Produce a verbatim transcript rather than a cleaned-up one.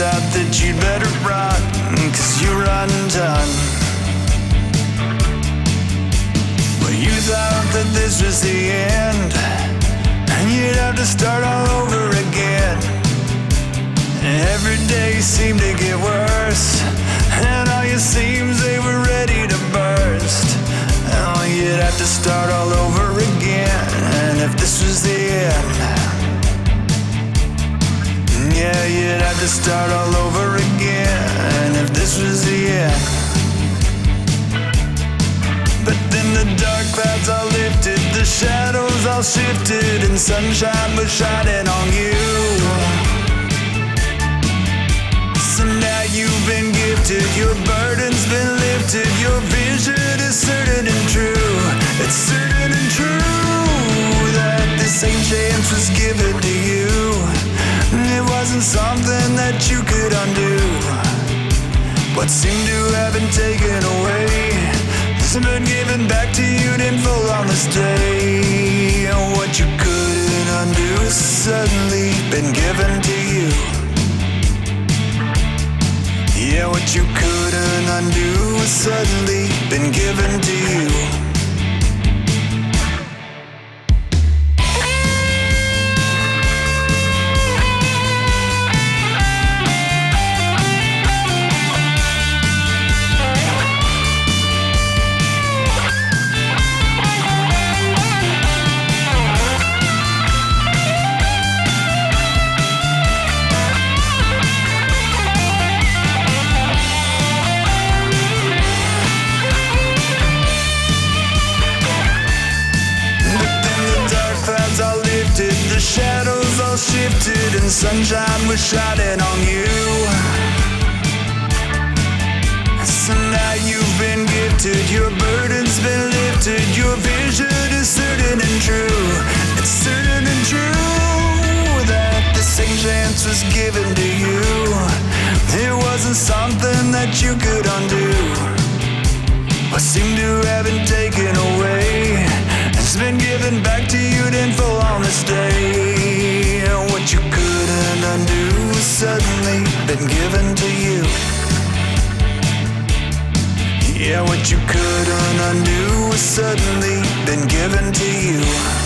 thought that you'd better run, 'cause you're undone. Well, you thought that this was the end, and you'd have to start all over again. And every day seemed to get worse, and all your seams, they were ready to burst. Oh, you'd have to start all over again, and if this was the end, yeah, you'd have to start all over again, and if this was the end. But then the dark clouds all lifted, the shadows all shifted, and sunshine was shining on you. So now you've been gifted, your burden's been lifted, your vision is certain and true. It's certain and true that the same chance was given to you. It wasn't something that you could undo. What seemed to have been taken away has been given back to you in full on this day. What you couldn't undo has suddenly been given to you. Yeah, what you couldn't undo has suddenly been given to you. The shadows all shifted and sunshine was shining on you. So now you've been gifted, your burden's been lifted, your vision is certain and true. It's certain and true that the same chance was given to you. It wasn't something that you could undo. What seemed to have been taken away has been given back to you in full on this day. What you couldn't undo has suddenly been given to you. Yeah, what you couldn't undo has suddenly been given to you.